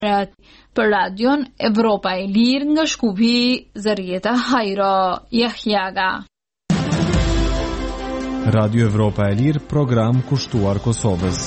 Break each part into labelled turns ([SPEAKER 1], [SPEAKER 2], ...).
[SPEAKER 1] për Radion Evropa e Lirë nga Shkupi Zërieta Hajro Jahjaga.
[SPEAKER 2] Radio Evropa e Lirë, program kushtuar Kosovës.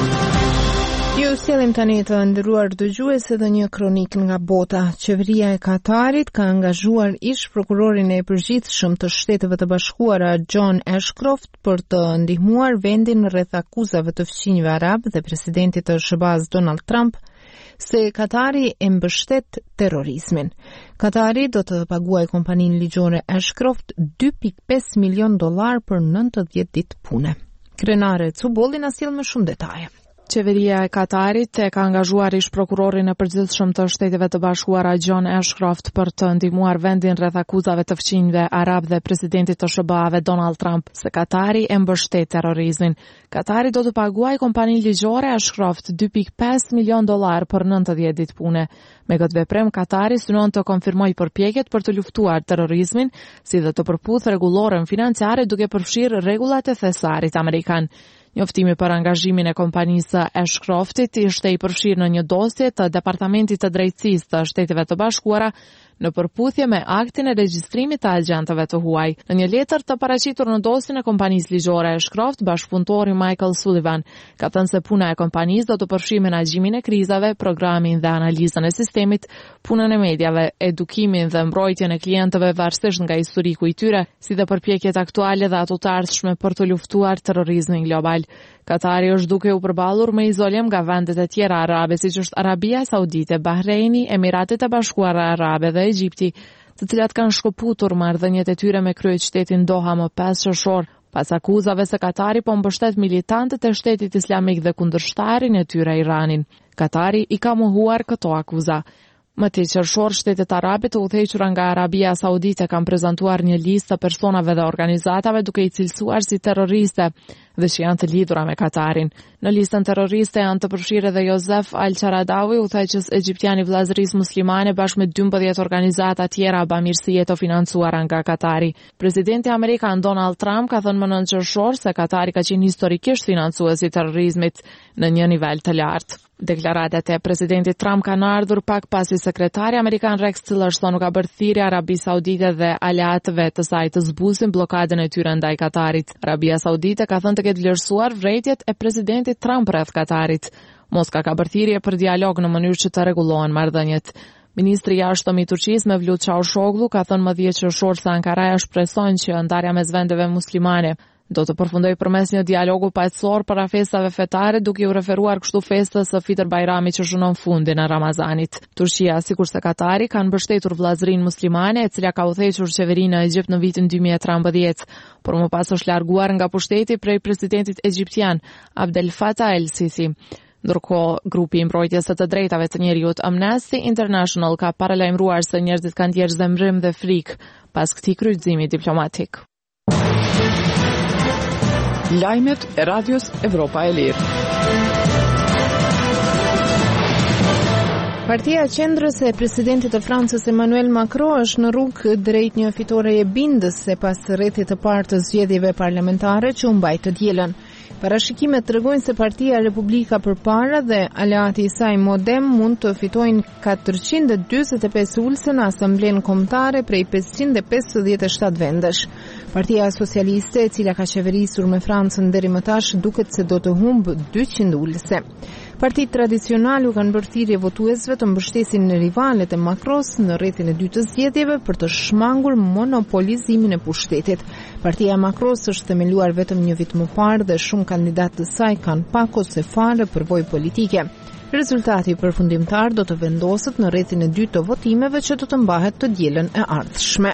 [SPEAKER 3] Ju sjellim tani të nderuar dëgjues edhe një kronik nga bota. Qeveria e Katarit ka angazhuar ish prokurorin e përgjithshëm të Shteteve të Bashkuara John Ashcroft për të ndihmuar vendin rreth akuzave të fqinjve arab dhe presidentit të SBA-s Donald Trump se Katari e mbështet terrorizmin. Katari do të paguajë kompaninë ligjore Ashcroft $2.5 milion për 90 ditë pune. Krenare Cubolli na sjell më shumë detaje.
[SPEAKER 4] Qeveria e Katarit e ka angazhuar ish prokurorin e përgjithshëm të Shteteve të Bashkuara John Ashcroft për të ndihmuar vendin rreth akuzave të fqinjve arab dhe presidentit të SBA-ve Donald Trump se Katari e mbështet terrorizmin. Katari do të paguajë kompaninë ligjore Ashcroft $2.5 milion për 90 ditë pune. Me këtë veprim, Katari synon të konfirmojë përpjekjet për të luftuar terrorizmin, si dhe të përputhë rregullorën financiare duke përfshirë rregullat e thesarit amerikan. Njoftimi për angazhimin e kompanisë Ashcroftit ishte i përfshirë në një dosje të Departamentit të Drejtësisë të Shteteve të Bashkuara në përputhje me aktin e regjistrimit të agjentëve të huaj. Në një letër të paraqitur në dosjen e kompanisë ligjore Ashcroft, bashkëpunëtori Michael Sullivan ka thënë se puna e kompanisë do të përfshijë menaxhimin e krizave, programin dhe analizën e sistemit, punën e medjave, edukimin dhe mbrojtjen e klientëve varësisht nga historiku i tyre, si dhe përpjekjet aktuale dhe ato të ardhshme për të luftuar terrorizmin global. Katari është duke u përballur me izolim nga vendet e tjera arabe, siç është Arabia Saudite, Bahreini, Emiratet e Bashkuara Arabe dhe Egjipti, të cilat kanë shkëputur marrëdhëniet e tyre me kryeqytetin Doha më 5 qershor, pas akuzave se Katari po mbështet militantët e Shtetit Islamik dhe kundërshtarin e tyre Iranin. Katari i ka mohuar këto akuza. Më të qershor, Shtetet Arabe të udhëhequra nga Arabia Saudite kanë prezantuar një listë të personave dhe organizatave duke i cilësuar si terroriste dhe që janë të lidhura me Katarin. Në listën terroriste janë të përfshirë edhe Josef Al-Qaradawi, udhëheqës egjiptian i vllazërisë muslimane bashkë me 12 organizata tjera bamirësie të financuara nga Katari. Presidenti amerikan Donald Trump ka thënë më 9 qershor se Katari ka qenë historikisht financues i terrorizmit në një nivel të lartë. Deklaratat e presidentit Trump kanë ardhur pak pasi sekretari amerikan Rex Tillerson nuk ka bërë thirrje Arabisë Saudite dhe aleatëve të saj të zbusin blokadën e tyre ndaj Katarit. Arabia Saudite ka thënë të ketë vlerësuar vërejtjet e presidentit Trump rreth Katarit. Moska ka bërë thirrje për dialog në mënyrë që të rregullohen marrëdhëniet. Ministri i jashtëm i Turqisë Mevlut Çavuşoglu ka thënë më 10 qershor se Ankara shpreson që ndarja mes vendeve muslimane do të përfundoj përmes një dialogu paqësor para festave fetare, duke u referuar kështu festës së Fitr Bajramit që shënon fundin e Ramazanit. Turqia, sikurse Katari, kanë mbështetur vllazërinë muslimane, e cila ka udhëhequr qeverinë në Egjipt në vitin 2013, por më pas është larguar nga pushteti prej presidentit egjiptian Abdel Fattah el-Sisi. Ndërkohë, grupi i mbrojtjes së të drejtave të njerëzit Amnesty International ka paralajmëruar se njerëzit kanë ndjerë zemrim dhe frikë pas këtij kryqëzimi diplomatik.
[SPEAKER 5] Lajmet e Radios Evropa e Lirë.
[SPEAKER 3] Partia e Qendrës e presidentit të Francës Emmanuel Macron është në rrugë drejt një fitoreje bindëse pas rrethit të parë të zgjedhjeve parlamentare që u mbajtë të dielën. Parashikimet tregojnë se Partia Republika Përpara dhe aleati i saj Modem mund të fitojnë 445 ulëse në Asamblenë Kombëtare prej 557 vendesh. Partia Socialiste, e cila ka qeverisur me Francën deri më tash, duket se do të humbë 200 ulëse. Partitë tradicionale u kanë bërë thirrje votuesve të mbështesin në rivalet e Macrons në rrethin e dytë të zgjedhjeve për të shmangur monopolizimin e pushtetit. Partia e Macrons është themeluar vetëm një vit më parë dhe shumë kandidatë të saj kanë pak ose fare përvojë politike. Rezultati përfundimtar do të vendoset në rrethin e dytë të votimeve që do të mbahet të dielën e ardhshme.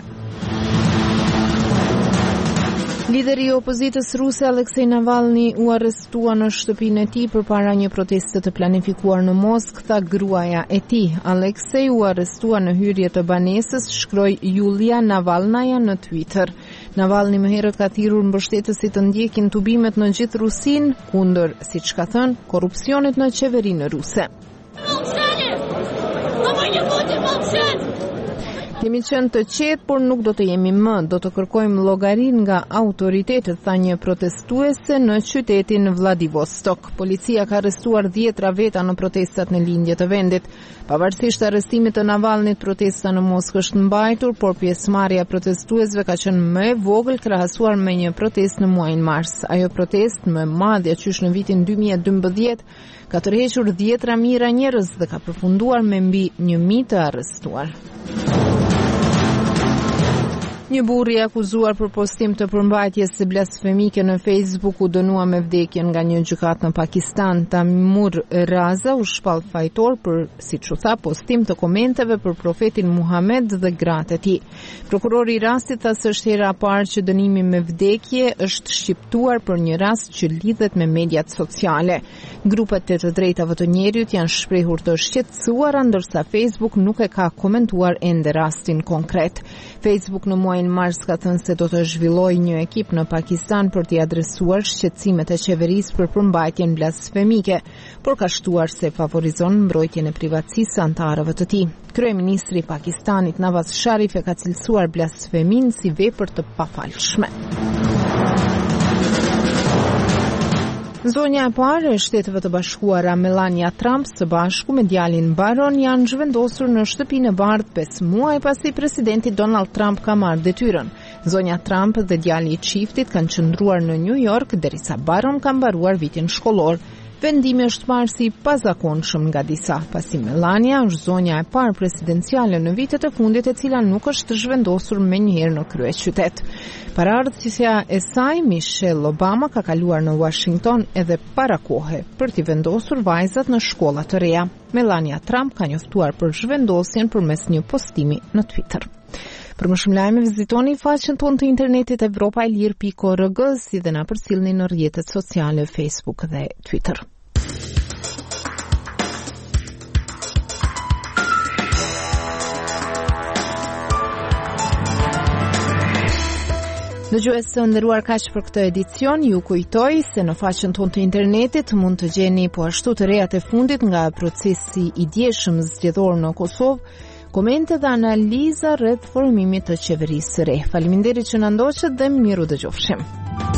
[SPEAKER 3] Lideri i opozitës ruse Aleksej Navalny u arrestua në shtëpinë e tij përpara një proteste të planifikuar në Moskë, tha gruaja e tij. Aleksej u arrestua në hyrje të banesës, shkroi Yulia Navalnaya në Twitter. Navalny më herët ka thirrur mbështetësit të ndjekin tubimet në gjithë Rusinë kundër, siç ka thënë, korrupsionit në qeverinë ruse. Kemi qenë të qetë, por nuk do të jemi më. Do të kërkojmë llogari nga autoritetet, tha një protestuese në qytetin Vladivostok. Policia ka arrestuar 10 veta në protestat në lindje të vendit. Pavarësisht arrestimit të Navalnit, protesta në Moskë është mbajtur, por pjesëmarrja e protestuesve ka qenë më e vogël krahasuar me një protestë në muajin mars. Ajo protestë më e madhe qysh në vitin 2012 ka tërhequr 10 mijëra njerëz dhe ka përfunduar me mbi 1000 të arrestuar. Një burr i akuzuar për postim të përmbajtjes së blasfemike në Facebook u dënua me vdekjen nga një gjykatë në Pakistan. Tamur Raza u shpall fajtor për, siç u tha, postim të komenteve për profetin Muhammed dhe gratë e tij. Prokurori i rastit tha se është hera e parë që dënimi me vdekje është shqiptuar për një rast që lidhet me mediat sociale. Grupet të drejtave të njerëzit janë shprehur të shqetësuara, ndërsa Facebook nuk e ka komentuar ende rastin konkret. Facebook në muajin mars ka thënë se do të zhvillojë një ekip në Pakistan për t'i adresuar shqetësimet e qeverisë për përmbajtjen blasfemike, por ka shtuar se favorizon mbrojtjen e privatësisë së anëtarëve të tij. Kryeministri i Pakistanit Nawaz Sharif e ka cilësuar blasfeminë si vepër të pafalshme. Zonja e parë e Shteteve të Bashkuara Melania Trump së bashku me djalin Baron janë zhvendosur në shtëpinë e bardhë 5 muaj pasi presidenti Donald Trump ka marrë detyrën. Zonja Trump dhe djali i çiftit kanë qëndruar në New York derisa Baron ka mbaruar vitin shkollor. Vendimi është parë si pazakonshëm nga disa, pasi Melania është zonja e parë presidenciale në vitet e fundit e cila nuk është zhvendosur menjëherë në kryeqytet. Paraardhësja e saj, Michelle Obama, ka kaluar në Washington edhe para kohe për t'i vendosur vajzat në shkolla të reja. Melania Trump ka njoftuar për zhvendosjen përmes një postimi në Twitter. Për më shumë lajme, vizitoni faqen tonë të internetit evropaelir.org, si dhe na përcjellni në rrjetet sociale Facebook dhe Twitter. Dëgjues të nderuar, kaq për këtë edicion. Ju kujtoj se në faqen tonë të internetit mund të gjeni po ashtu të rejat e fundit nga procesi i djeshëm zgjedhor në Kosovë, komente dhe analiza rreth formimit të qeverisë së re. Faleminderit që na ndoqët dhe miru dëgjofshim.